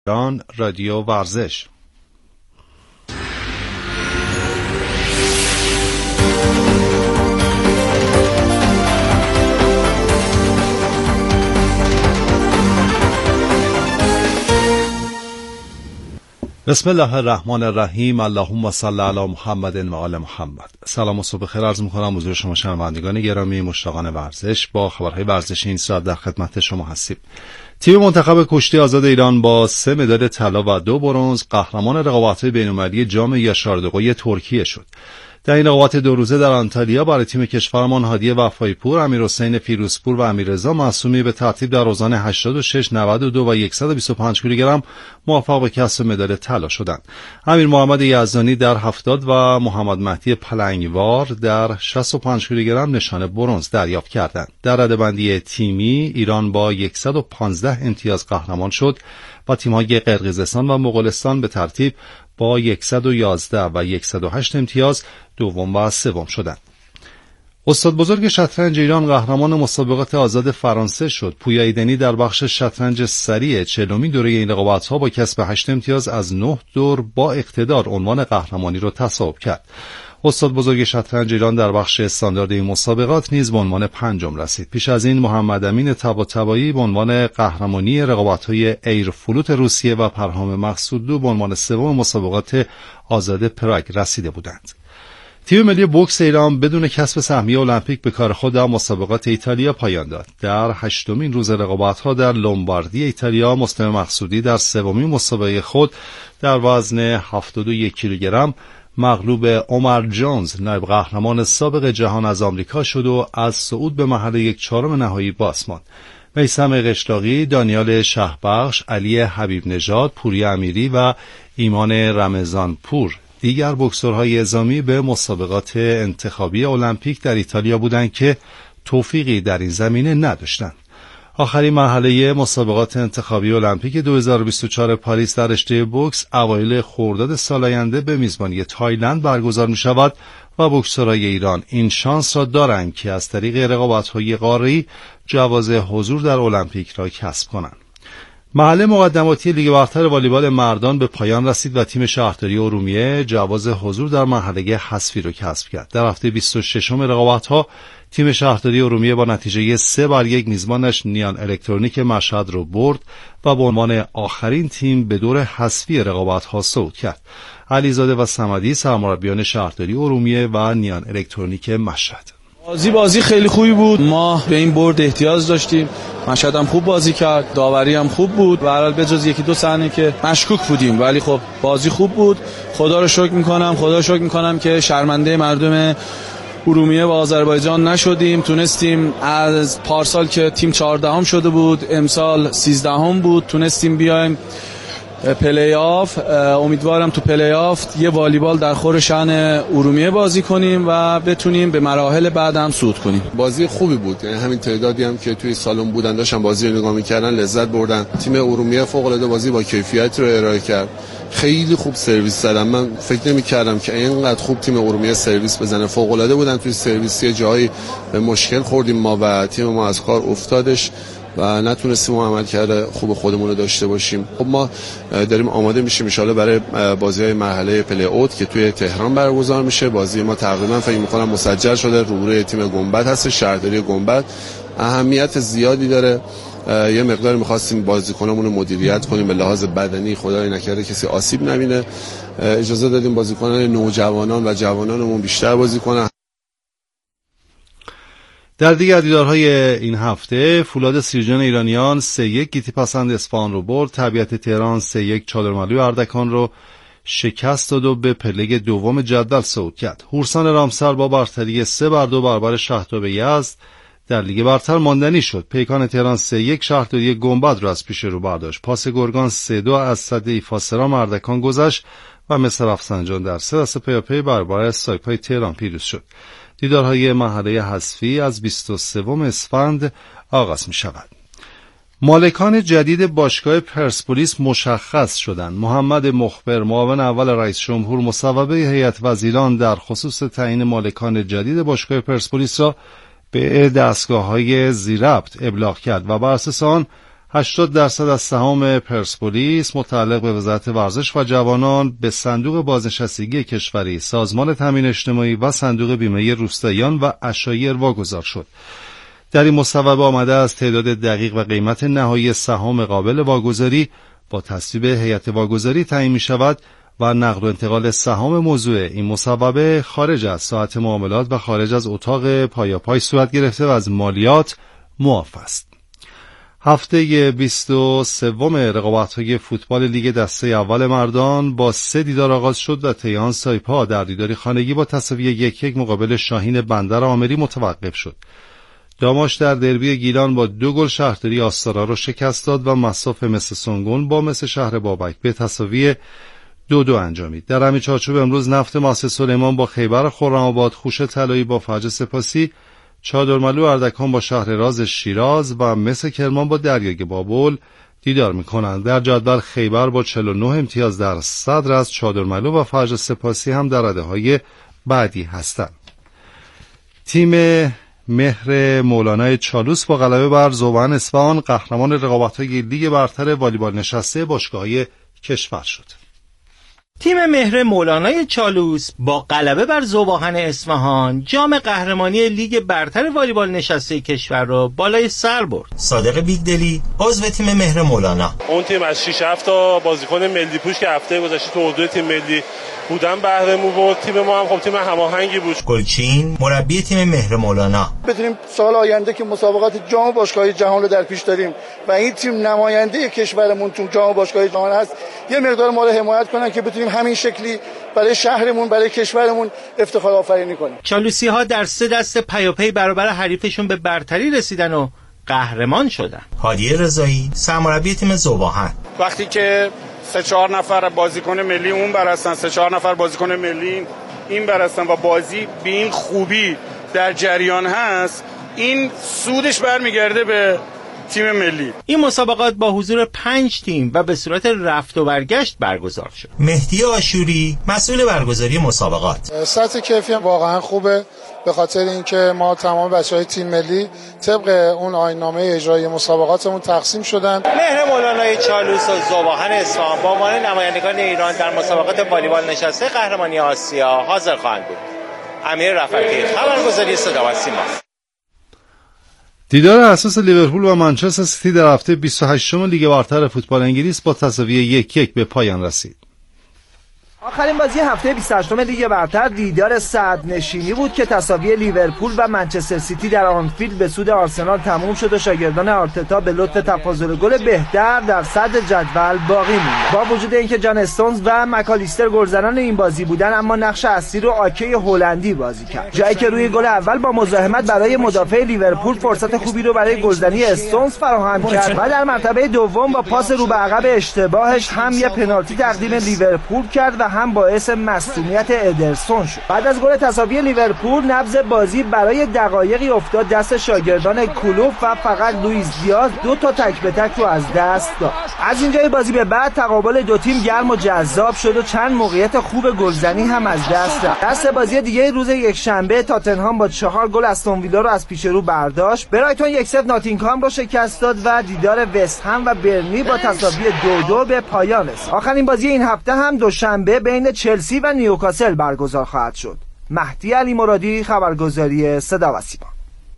ایران رادیو ورزش. بسم الله الرحمن الرحیم. اللهم صل علی محمد و آل محمد. سلام و صبح خیر عرض می‌کنم حضور شما شنوندگان گرامی، مشتاقان ورزش. با خبرهای ورزشی این ساعت در خدمت شما هستیم. تیم منتخب کشتی آزاد ایران با 3 مدال طلا و 2 برنز قهرمان رقابت‌های بین‌المللی جام یاشاردوغی ترکیه شد. در این رقابت 2 روزه در آنتالیا برای تیم کشورمان هادی وفایپور، امیرحسین فیروزپور و امیررضا معصومی به ترتیب در اوزان 86، 92 و 125 کیلوگرم موفق به کسب مدال طلا شدند. امیر محمد یزدانی در 70 و محمد مهدی پلنگوار در 65 کیلوگرم نشان برنز دریافت کردند. در رده‌بندی تیمی ایران با 115 امتیاز قهرمان شد و تیم‌های قرقیزستان و مغولستان به ترتیب با 111 و 108 امتیاز دوم و سوم شدند. استاد بزرگ شطرنج ایران قهرمان مسابقات آزاد فرانسه شد. پویا ایدنی در بخش شطرنج سریع 40مین دوره این رقابت‌ها با کسب 8 امتیاز از 9 دور با اقتدار عنوان قهرمانی را تصاحب کرد. استاد بزرگ شطرنج ایران در بخش استاندارد این مسابقات نیز به عنوان پنجم رسید. پیش از این محمد امین طباطبایی به عنوان قهرمانی رقابت‌های ایرفلوت روسیه و پرهام مقصودلو به عنوان سوم مسابقات آزاد پراگ رسیده بودند. تیم ملی بوکس ایران بدون کسب سهمیه المپیک به کار خود در مسابقات ایتالیا پایان داد. در 8مین روز رقابت‌ها در لومباردی ایتالیا، مستمع مقصودی در سومین مسابقه خود در وزن 71 کیلوگرم مغلوب عمر جونز نایب قهرمان سابق جهان از آمریکا شد و از صعود به مرحله 1/4 نهایی باز ماند. میثم قشلاقی، دانیال شهبخش، علی حبیب نژاد، پوریا امیری و ایمان رمضانپور دیگر بوکسورهای اعزامی به مسابقات انتخابی المپیک در ایتالیا بودند که توفیقی در این زمینه نداشتند. آخرین مرحله مسابقات انتخابی المپیک 2024 پاریس در رشته بوکس اوایل خرداد سال آینده به میزبانی تایلند برگزار می شود و بوکسورهای ایران این شانس را دارند که از طریق رقابت‌های قاره‌ای جواز حضور در المپیک را کسب کنند. مرحله مقدماتی لیگ برتر والیبال مردان به پایان رسید و تیم شهرداری ارومیه جواز حضور در مرحله حذفی را کسب کرد. در هفته 26 رقابت‌ها تیم شهرداری ارومیه با نتیجه 3-1 میزبانش نیان الکترونیک مشهد را برد و به عنوان آخرین تیم به دور حذفی رقابت‌ها صعود کرد. علیزاده و صمدی سرمربیان شهرداری ارومیه و نیان الکترونیک مشهد. بازی خیلی خوبی بود. ما به این برد احتیاج داشتیم. مشهد هم خوب بازی کرد، داوری هم خوب بود. به هر حال بجز 1-2 صحنه که مشکوک بودیم، ولی خب بازی خوب بود. خدا رو شکر میکنم که شرمنده مردم ارومیه و آذربایجان نشدیم. تونستیم از پارسال که تیم 14ام شده بود، امسال 13ام بود، تونستیم بیایم پلی آف. امیدوارم تو پلی آف یه والیبال در خور شأن ارومیه بازی کنیم و بتونیم به مراحل بعد هم صعود کنیم. بازی خوبی بود، یعنی همین تعدادی هم که توی سالن بودن داشتن بازی رو نگاه می‌کردن لذت بردن. تیم ارومیه فوق‌العاده بازی با کیفیت رو ارائه کرد. خیلی خوب سرویس زدن. من فکر نمی‌کردم که اینقدر خوب تیم ارومیه سرویس بزنه. فوق‌العاده بودن توی سرویس. یه جایی به مشکل خوردیم ما و تیم ما از کار افتادش و نتونستیم عملکرد خوب خودمون رو داشته باشیم. خب ما داریم آماده میشیم ان شاءالله برای بازی‌های مرحله پلی اوت که توی تهران برگزار میشه. بازی ما تقریبا فکر می‌کنم مسجل شده، روبروی تیم گنبد هست، شهرداری گنبد. اهمیت زیادی داره. یه مقدار می‌خواستیم بازیکنامون رو مدیریت کنیم به لحاظ بدنی، خدای نکرده کسی آسیب نبینه. اجازه دادیم بازیکنان نوجوانان و جوانانمون بیشتر بازی کنن. در دیگر دیدارهای این هفته فولاد سیرجان ایرانیان 3-1 گیتی پسند اصفهان رو برد. طبیعت تهران 3-1 چادرملوی اردکان رو شکست داد و به پله دوم جدول صعود کرد. هورسان رامسر با برتری 3-2 برابر شهرتاب یزد در لیگ برتر ماندنی شد. پیکان تهران 3-1 شهرداری گنبد را از پیش رو برداشت. پاس گرگان 3-2 از صد ایفاسرام اردکان گذشت و مصر رفسنجان در 3 دست پیاپی برابر سایپای تهران پیروز شد. دیدارهای مرحله حذفی از 23 اسفند آغاز می شود. مالکان جدید باشگاه پرسپولیس مشخص شدند. محمد مخبر معاون اول رئیس جمهور مصوبه هیئت وزیران در خصوص تعیین مالکان جدید باشگاه پرسپولیس را به دستگاه‌های ذی ربط ابلاغ کرد و بر اساس آن 80% از سهام پرسپولیس متعلق به وزارت ورزش و جوانان به صندوق بازنشستگی کشوری، سازمان تامین اجتماعی و صندوق بیمه روستاییان و عشایر واگذار شد. در این مصوبه آمده از تعداد دقیق و قیمت نهایی سهام قابل واگذاری با تصویب هیئت واگذاری تعیین می شود و نقل و انتقال سهام موضوع این مصوبه خارج از ساعت معاملات و خارج از اتاق پایاپای صورت گرفته و از مالیات معاف است. هفته 23 رقابت‌های فوتبال لیگ دسته اول مردان با 3 دیدار آغاز شد و تیهان سایپا در دیداری خانگی با تساوی 1-1 مقابل شاهین بندر آمری متوقف شد. داماش در دربی گیلان با 2 گل شهرداری آستارا را شکست داد و مصاف مس سنگون با مس شهر بابک به تساوی 2-2 انجامید. در همین چارچوب امروز نفت ماسه سلیمان با خیبر خرم‌آباد، خوش طلایی با فرج سپاسی، چادرملو اردکان با شهر راز شیراز و مس کرمان با دریای بابل دیدار می‌کنند. در جدول خیبر با 49 امتیاز در صدر است. چادرملو و فرج سپاسی هم در رده‌های بعدی هستند. تیم مهر مولانای چالوس با غلبه بر ذوبان اصفهان قهرمان رقابت‌های لیگ برتر والیبال نشسته باشگاه‌های کشور شد. تیم مهر مولانای چالوس با غلبه بر ذوبان اصفهان جام قهرمانی لیگ برتر والیبال نشسته کشور را بالای سر برد. صادق بیگدلی عضو تیم مهر مولانا، اون تیم از 6-7 تا بازیکن ملی پوش که هفته گذشته تو اردوی تیم ملی بودن بهره مو برد. تیم ما هم خب تیم هماهنگی بود. گلچین مربی تیم مهر مولانا، بدونیم سال آینده که مسابقات جام باشگاهی جهان رو در پیش داریم و این تیم نماینده کشورمون تو جام باشگاهی جهان هست، یه مقدار ما رو حمایت کنن که بتونیم همین شکلی برای شهرمون، برای کشورمون افتخار آفرینی کنیم. چالوسی‌ها در 3 دست پیاپی برابر حریفشون به برتری رسیدن و قهرمان شدن. هادی رضایی سرمربی تیم ذوبان، وقتی که 3-4 نفر بازیکن ملی اون برستن، 3-4 نفر بازیکن ملی این برستن و بازی به این خوبی در جریان هست، این سودش برمیگرده به تیم ملی. این مسابقات با حضور 5 تیم و به صورت رفت و برگشت برگزار شد. مهدی آشوری مسئول برگزاری مسابقات، سطح کیفی واقعا خوبه به خاطر اینکه ما تمام بچهای تیم ملی طبق اون آیین‌نامه اجرایی مسابقاتمون تقسیم شدن. مهر مولانای چالوس و ذوبان اصفهان با عنوان نمایندگان ایران در مسابقات والیبال نشسته قهرمانی آسیا حاضر خواهند بود. امیر رفعتی، خبرگزاری صدا و سیما. دیدار اساس لیورپول و منچستر سیتی در هفته 28 لیگ برتر فوتبال انگلیس با تساوی 1-1 به پایان رسید. آخرین بازی هفته 28 لیگ برتر دیدار صدرنشینی بود که تساوی لیورپول و منچستر سیتی در آنفیلد به سود آرسنال تموم شد و شاگردان آرتتا به لطف تفاضل گل بهتر در صدر جدول باقی موندند. با وجود اینکه جان استونز و مکالیستر گلزنان این بازی بودند، اما نقش اصلی رو آکه هلندی بازی کرد، جایی که روی گل اول با مزاحمت برای مدافع لیورپول فرصت خوبی رو برای گلزنی استونز فراهم کرد و در مرتبه دوم با پاس رو به عقب اشتباهش هم یه پنالتی تقدیم لیورپول کرد و هم باعث مصدومیت ادرسون شد. بعد از گل تساوی لیورپول نبض بازی برای دقایقی افتاد دست شاگردان کلوب و فقط لوئیس دیاز 2 تا تک به تک رو از دست داد. از اینجای بازی به بعد تقابل دو تیم گرم و جذاب شد و چند موقعیت خوب گلزنی هم از دست رفت. دست بازی دیگه روز یکشنبه تاتنهام با 4 گل استون ویلا رو از پیش رو برداشت. برایتون 1-0 ناتینگهام رو شکست داد و دیدار وست هم و برنلی با تساوی 2-2 به پایان رسید. آخرین بازی این هفته هم دوشنبه بین چلسی و نیوکاسل برگزار خواهد شد. مهدی علی مرادی، خبرگزاری صدا و سیما.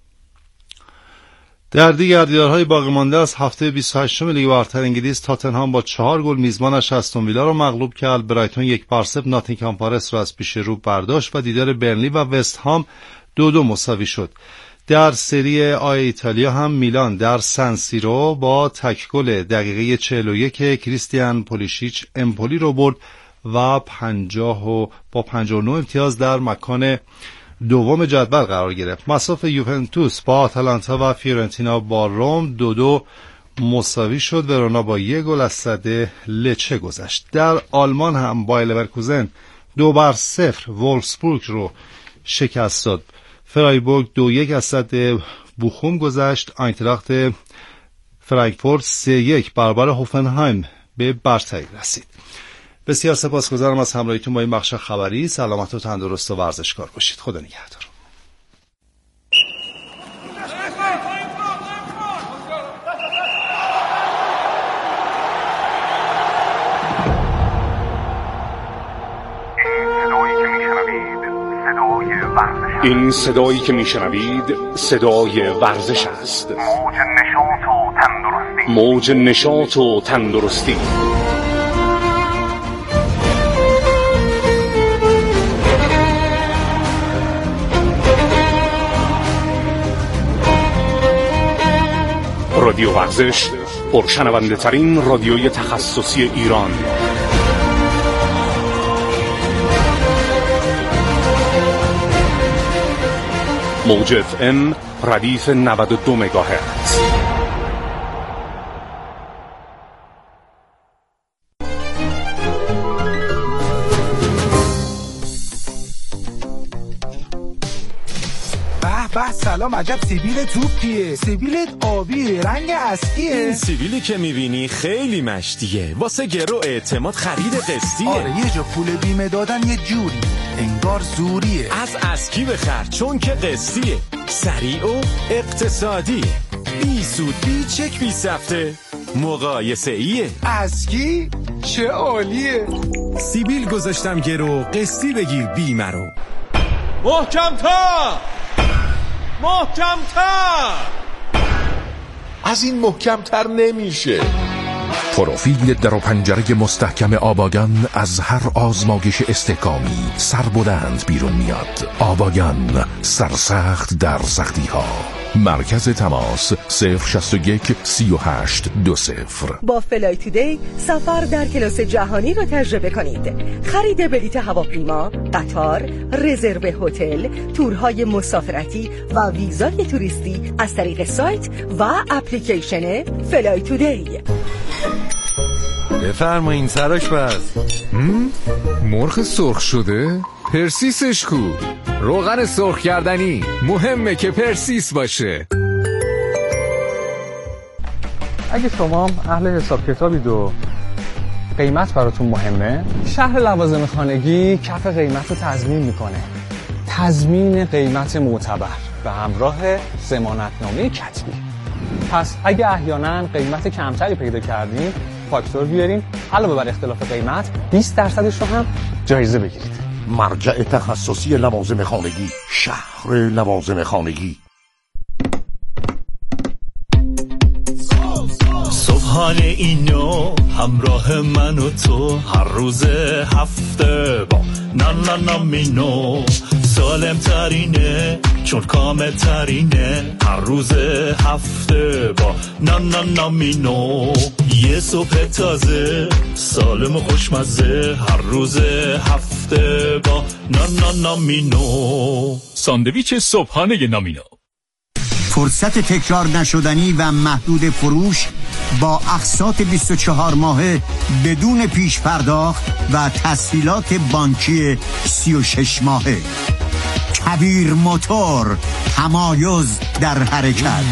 در دیگر دیدارهای باقی مانده از هفته 28 لیگ برتر انگلیس تاتنهام با 4 گل میزبانش استون ویلا را مغلوب کرد. برایتون 1-0 ناتینگهام فارست را از پیش رو برداشت و دیدار برنلی و وست هم 2-2 مساوی شد. در سری آ ایتالیا هم میلان در سن سیرو با تک گل دقیقه 41 کریستیان پولیشیچ امپولی رو برد و 59 امتیاز در مکان دوم جدول قرار گرفت. مصاف یوونتوس با آتالانتا و فیورنتینا با روم 2-2 مساوی شد. ورونا با 1 گل از صد لچه گذشت. در آلمان هم بایر لورکوزن 2-0 وولفسبورگ رو شکست داد. فرایبورگ 2-1 از صد بوخوم گذشت. آینتراخت فرانکفورت 3-1 برابر هوفنهایم به برتری رسید. بسیار سپاسگزارم از همراهیتون با این بخش خبری. سلامت و تندرست و ورزشکار باشید. خدا نگهدار. این صدایی که میشنوید صدای ورزش است. موج نشاط و تندرستی. رادیو ورزش، پرشنونده ترین رادیوی تخصصی ایران. موج FM ردیف 92 مگاهرتز. به سلام، عجب سیبیل توپیه. سیبیلت آبیه، رنگ اسکیه. این سیبیلی که میبینی خیلی مشتیه، واسه گرو اعتماد خرید قسطیه. آره یه جا پول بیمه دادن یه جوری انگار زوریه. از اسکی بخر چون که قسطیه، سریع و اقتصادیه، بی سود بی چک بی سفته، مقایسه ایه. اسکی چه عالیه. سیبیل گذاشتم گرو، قسطی بگیر بیمه رو. محکم‌تر از این محکم‌تر نمیشه. پروفیل در و پنجره مستحکم آباگان از هر آزمایش استحکامی سربلند بیرون میاد. آباگان، سرسخت در سختی ها. مرکز تماس 061 38 20. با فلای تودی سفر در کلاس جهانی را تجربه کنید. خرید بلیط هواپیما، قطار، رزرو هتل، تورهای مسافرتی و ویزای توریستی از طریق سایت و اپلیکیشن فلای تودی. بفرمایین سراش بس. مرغ سرخ شده؟ پرسیسش کو؟ روغن سرخ کردنی مهمه که پرسیس باشه. اگه شما اهل حساب کتابید و قیمت براتون مهمه، شهر لوازم خانگی کف قیمت رو تضمین میکنه. تضمین قیمت معتبر به همراه ضمانتنامه کتبی. پس اگه احیانا قیمت کمتری پیدا کردین، فاکتور بیارین، علاوه بر اختلاف قیمت 20% رو هم جایزه بگیرید. مرجع تخصصی لوازم خانگی، شهر لوازم خانگی. صبحانه اینو همراه من و تو، هر روز هفته با نانامینو سالم ترینه چون کامل ترینه. هر روز هفته با نانامینو یه صبح تازه سالم و خوشمزه. هر روز هفته با نانامینو. ساندویچ صبحانه نامینو. فرصت تکرار نشدنی و محدود فروش با اقساط 24 ماهه بدون پیش پرداخت و تسهیلات بانکی 36 ماهه. کبیر موتور، تمایز در حرکت.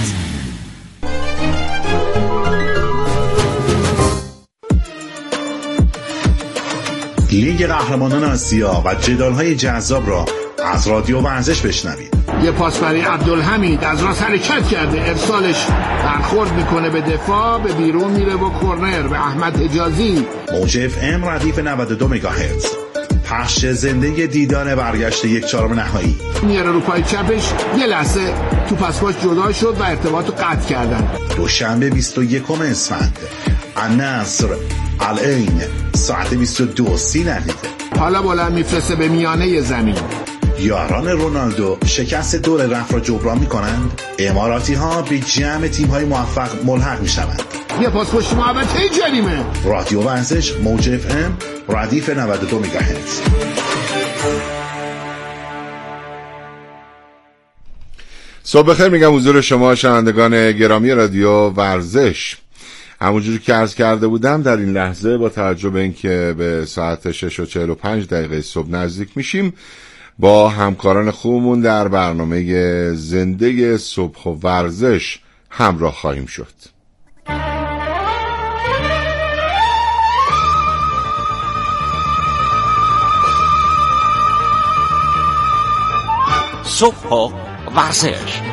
لیگ قهرمانان آسیا و جدال‌های جذاب را از رادیو ورزش بشنوید. یه پاس برای عبدالحمید از راست حرکت کرده، ارسالش برخورد میکنه به دفاع، به بیرون میره با کرنر به احمد حجازی. موج FM ردیف 92 مگاهرتز. پخش زنده دیدار برگشت 1/4 نهایی. میاره رو پای چپش، یه لحظه تو پسپاش جدا شد و ارتباط رو قطع کردن. دوشنبه 21 اسفند، النصر العین، ساعت 22:30 ندیده. حالا بلند میفرسته به میانه زمین. یاران رونالدو شکست دور رفت را جبران می‌کنند. اماراتی ها به جمع تیم‌های موفق ملحق می‌شوند. یه پاس پشت محوطه جریمه. رادیو ورزش موج FM ردیف 92 مگاهرتز. صبح بخیر میگم حضور شما شنوندگان گرامی رادیو ورزش. همونجوری که عرض کرده بودم در این لحظه با توجه به اینکه به ساعت 6:45 صبح نزدیک میشیم، با همکاران خوبمون در برنامه زنده صبح و ورزش همراه خواهیم شد. صبح و ورزش.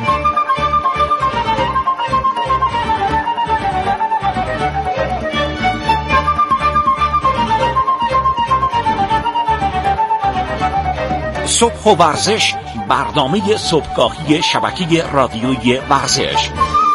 صبح و ورزش برنامه صبحگاهی شبکه رادیوی ورزش.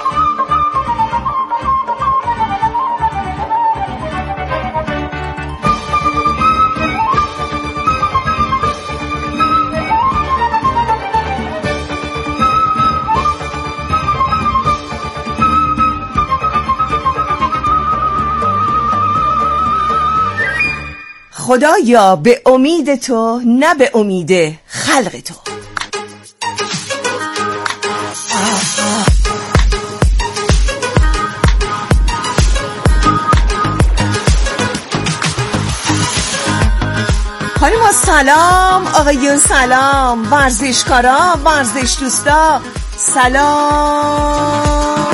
خدایا به امید تو، نه به امید خلق تو. خانم سلام، آقایون سلام، ورزشکارا، ورزش دوستا سلام.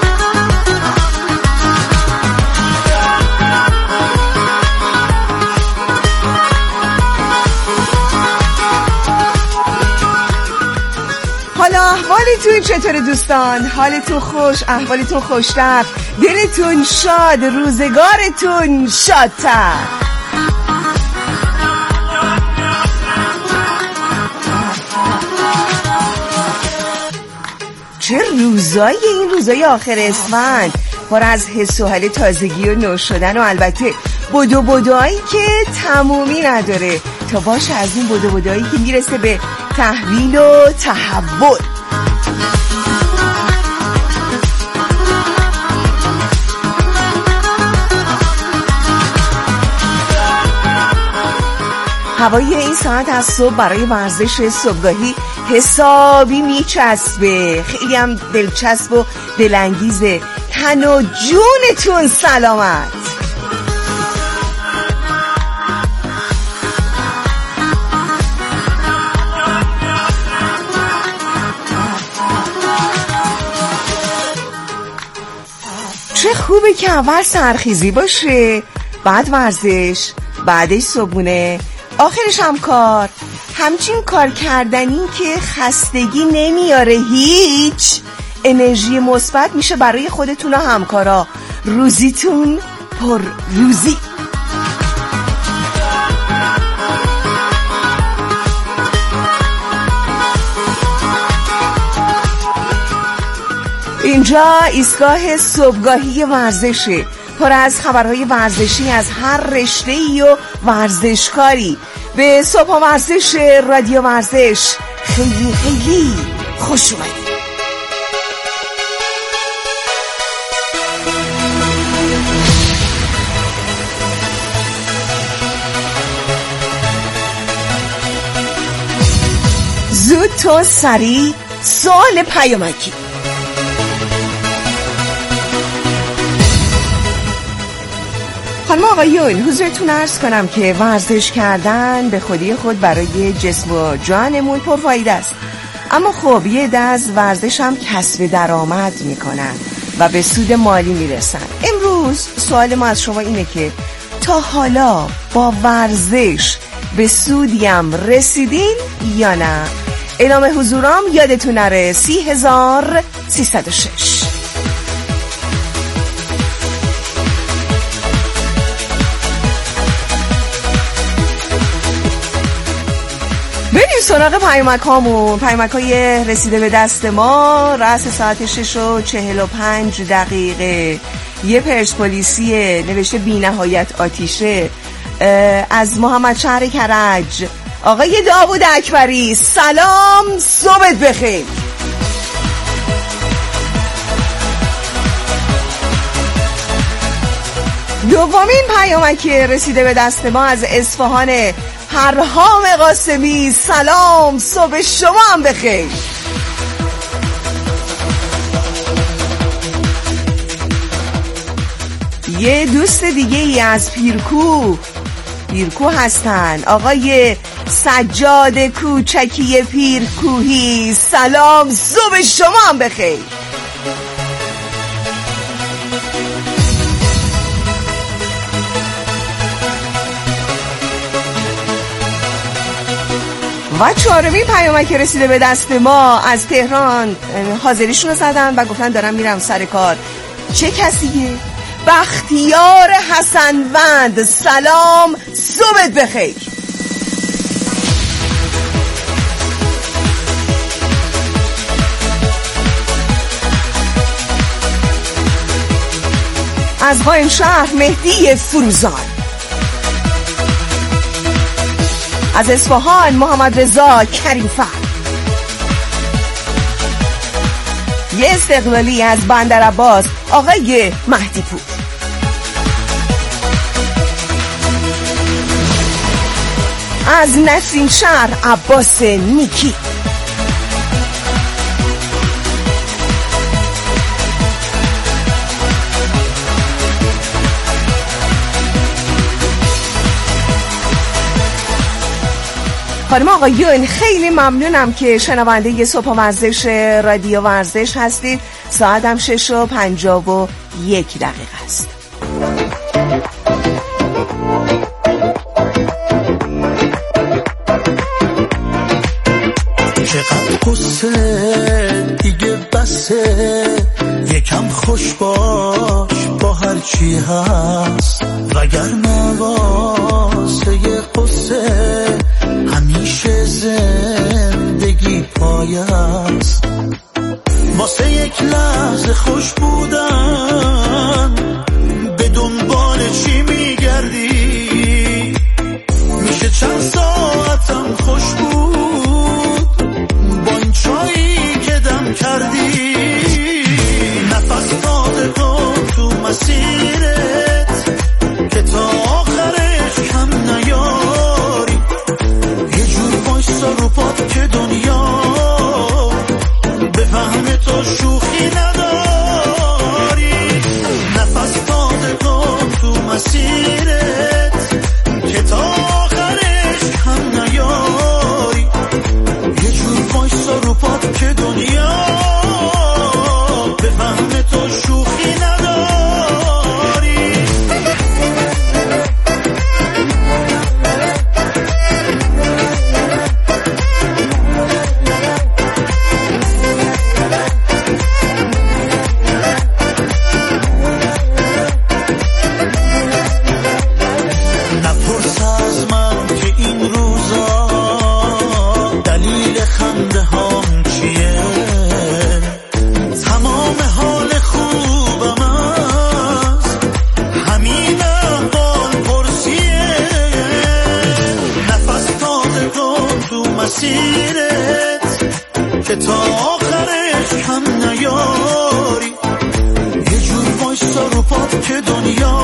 حالا احوالتون چطوره دوستان؟ حالتون خوش، احوالتون خوشتر، دلتون شاد، روزگارتون شادتر. چه روزایی این روزای آخر اسفند، پر از حس و حال تازگی و نو شدن و البته بدوهایی که تمومی نداره تا باشه از این بدوهایی که میرسه به تحویل و تحول. هوای این ساعت از صبح برای ورزش صبحگاهی حسابی میچسبه، خیلی هم دلچسب و دلانگیزه. تن و جونتون سلامت. چه خوبه که اول سرخیزی باشه، بعد ورزش، بعدش صبحونه، آخرش هم کار. همچین کار کردنی که خستگی نمیاره، هیچ انرژی مثبت میشه برای خودتون و همکارا. روزیتون پر روزی. اینجا ایستگاه صبحگاهی ورزشه، پر از خبرهای ورزشی از هر رشته‌ای و ورزشکاری. به صبح ورزش رادیو ورزش خیلی خیلی خوش اومدید. زود تو سریع سوال پیامکی. خانم آقایون، حضورتون عرض کنم که ورزش کردن به خودی خود برای جسم و جانمون پرفایده است، اما خب یه عده از ورزش هم کسب درآمد میکنن و به سود مالی میرسن. امروز سوال ما از شما اینه که تا حالا با ورزش به سودیم رسیدین یا نه؟ اعلام حضورام یادتون نره 30,306. بریم سراغ پیامک هامون. پیامک های رسیده به دست ما. رأس ساعت 6:45 یه پرسپولیسی نوشته بی نهایت آتیشه از محمد شهر کرج. آقای داوود اکبری سلام، صبحت بخیر. دومین پیامک رسیده به دست ما از اصفهان پرهام قاسمی سلام، صبح شما هم بخیر. یه دوست دیگه ای از پیرکو هستن، آقای سجاد کوچکی پیرکوهی سلام، صبح شما هم بخیر. و چهارمین پیامک رسیده به دست ما از تهران، حاضریشون رو زدن و گفتن دارم میرم سر کار. چه کسیه؟ بختیار حسنوند سلام، صبحت بخیر. از قائم شهر مهدی فروزان، از اصفهان محمد رضا کریمفر، یه استقلالی از بندر عباس آقای مهدی پور، از نسیم شهر عباس نیکی، خانم آقایون خیلی ممنونم که شنونده صبح ورزش رادیو ورزش هستید. ساعتم 6:51 است. چقدر قصه دیگه بسه، یکم خوش باش با هر چی هست، وگرنه واسه قصه همیشه زندگی پای است. واسه یک لحظه خوش بودن به دنبال چی میگردی؟ میشه چند ساعتم خوش بود با این چایی که دم کردی. نفس داده تو مسیرت که تا آخرش کم نیاری، یه جور بایستا رو پات که دنیا بفهم تو شوخی نداری. نفس داده تو مسیرت که تا آخرش کم نیاری، یه جور بایستا رو پات که دنیا بفهم تو شوخی نداری. نپرس از من که این روزا دلیل خنده هام چیه، تمام حال خوبم از همین احوال پرسیه. نفس داده تو مسیرت که تا آخرش کم نیاری، یه جور بایستا رو پات که دنیا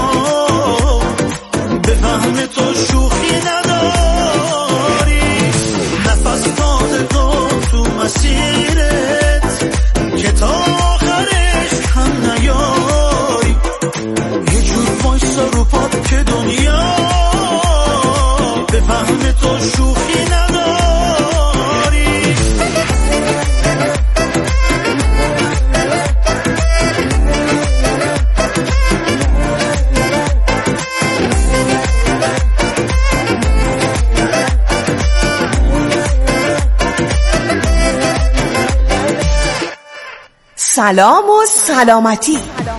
بفهم تو شوخی نداری. نفس داده تو مسیرت که تا آخرش کم نیاری، یه جور بایستا رو پات که دنیا بفهم تو شوخی نداری. سلام و سلامتی.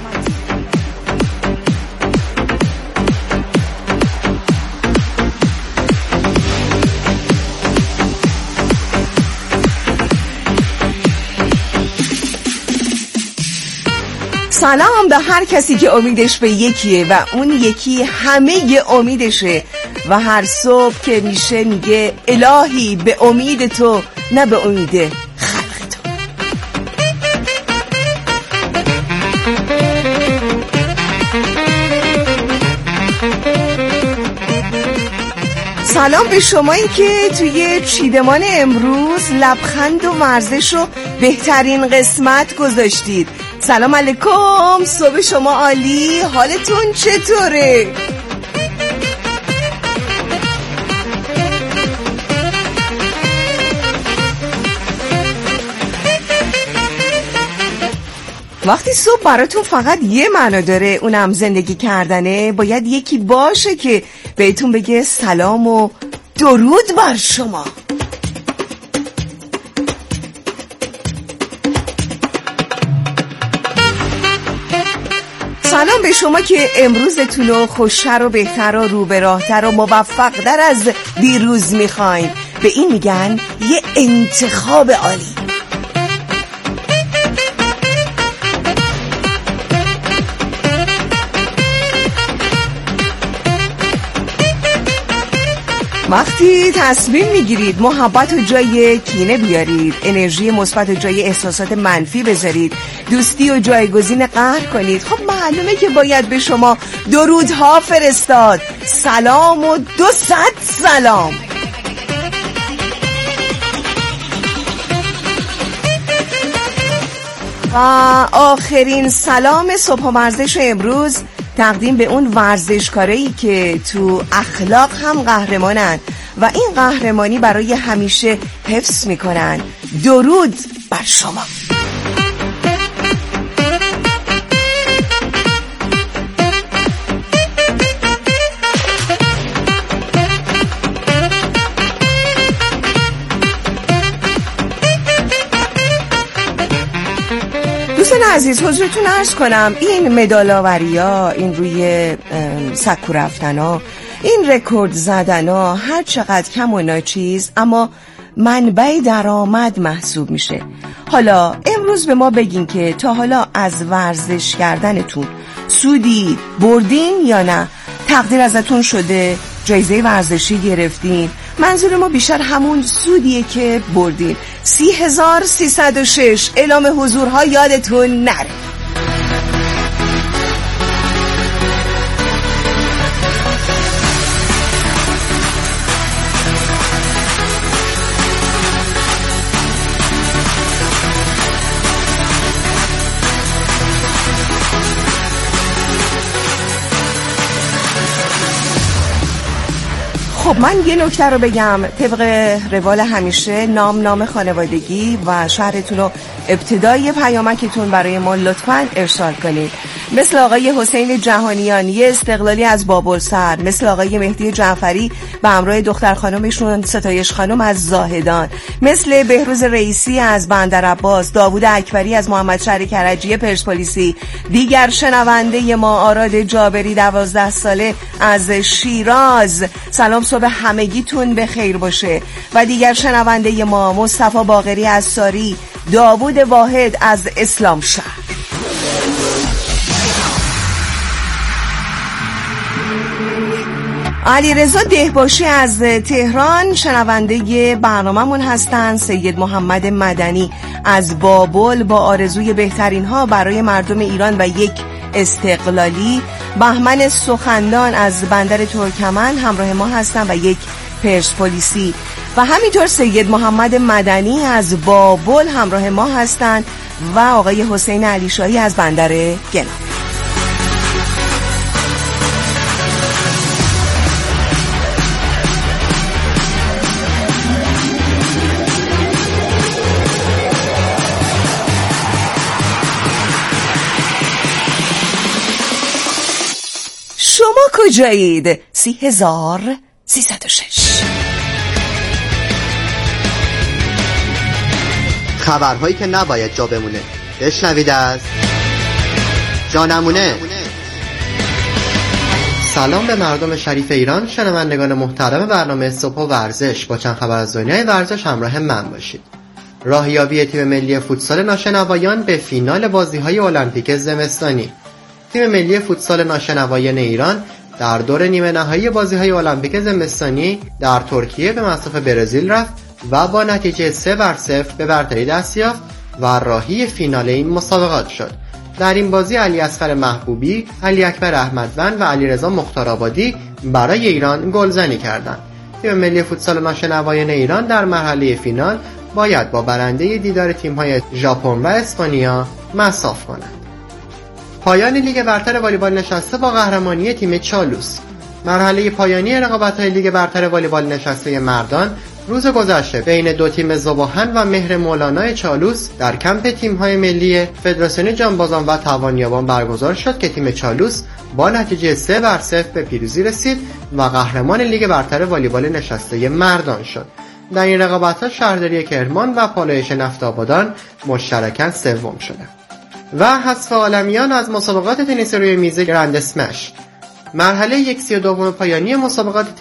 سلام به هر کسی که امیدش به یکیه و اون یکی همه امیدشه و هر صبح که میشه میگه الهی به امید تو نه به امید خلق تو. سلام به شمایی که توی چیدمان امروز لبخند و ورزش رو بهترین قسمت گذاشتید. سلام علیکم، صبح شما عالی، حالتون چطوره؟ وقتی صبح براتون فقط یه معنا داره، اونم زندگی کردنه، باید یکی باشه که بهتون بگه سلام و درود بر شما. سلام به شما که امروزتون رو خوشتر و بهتر و رو به راهتر و موفق‌تر از دیروز میخواین. به این میگن یه انتخاب عالی. وقتی تصمیم میگیرید محبت رو جای کینه بیارید، انرژی مثبت رو جای احساسات منفی بذارید، دوستی رو جایگزین قهر کنید، خب معلومه که باید به شما درودها فرستاد. سلام و 200 سلام. و آخرین سلام صبح ورزش امروز تقدیم به اون ورزشکارایی که تو اخلاق هم قهرمانن و این قهرمانی برای همیشه حفظ میکنن. درود بر شما. دوستان عزیز حضورتون عرض کنم این مدال‌آوری‌ها، این روی سکو رفتن‌ها، این رکورد زدن‌ها هر چقدر کم و ناچیز اما منبع درآمد محسوب میشه. حالا امروز به ما بگین که تا حالا از ورزش کردنتون سودی بردین یا نه؟ تقدیر ازتون شده؟ جایزه ورزشی گرفتین؟ منظور ما بیشتر همون سودیه که بردین. 30,306 اعلام حضورها یادتون نره. خب من یه نکته رو بگم طبق روال همیشه، نام خانوادگی و شهرتون رو ابتدای پیامکتون برای ما لطفاً ارسال کنید. مثل آقای حسین جهانیان یه استقلالی از بابلسر، مثل آقای مهدی جعفری به همراه دختر خانمشون ستایش خانم از زاهدان، مثل بهروز رئیسی از بندرعباس، داوود اکبری از محمد شهر کرجی پرسپولیسی، دیگر شنونده ما آراد جابری 12 ساله از شیراز، سلام صبح همگیتون به خیر باشه. و دیگر شنونده ما مصطفی باقری از ساری، داوود واحد از اسلام شهر. علیرضا دهباشی از تهران شنونده برنامه‌مون هستن. سید محمد مدنی از بابل با آرزوی بهترین ها برای مردم ایران و یک استقلالی. بهمن سخندان از بندر ترکمن همراه ما هستن و یک پرسپولیسی. و همینطور سید محمد مدنی از بابل همراه ما هستن و آقای حسین علیشاهی از بندر گنا. شما کجایید؟ 30,306. خبرهایی که نباید جا بمونه. بشنوید از جانمونه. سلام به مردم شریف ایران، شنوندگان محترم برنامه صبح و ورزش. با چند خبر از دنیای ورزش همراه من باشید. راهیابی تیم ملی فوتسال ناشنوایان به فینال بازی‌های المپیک زمستانی. تیم ملی فوتسال ناشنوایان ایران در دور نیمه نهایی بازی‌های المپیک زمستانی در ترکیه به مصاف برزیل رفت و با نتیجه 3-0 به برتری دست یافت و راهی فینال این مسابقات شد. در این بازی علی اصغر محبوبی، علی اکبر احمدوند و علیرضا مختارآبادی برای ایران گلزنی کردند. تیم ملی فوتسال ناشنوایان ایران در مرحله فینال باید با برنده دیدار تیم‌های ژاپن و اسپانیا مصاف کند. پایان لیگ برتر والیبال نشسته با قهرمانی تیم چالوس. مرحله پایانی رقابت‌های لیگ برتر والیبال نشسته مردان روز گذشته بین دو تیم ذوباهن و مهر مولانا چالوس در کمپ تیم‌های ملی فدراسیون جانبازان و توانیابان برگزار شد که تیم چالوس با نتیجه 3-0 به پیروزی رسید و قهرمان لیگ برتر والیبال نشسته مردان شد. در این رقابت‌ها شهرداری کرمان و پالایش نفت آبادان مشترکاً سوم شدند. و حذف عالمیان از مسابقات تنیس روی میز گرند اسمش. مرحله 1/32 پایانی مسابقات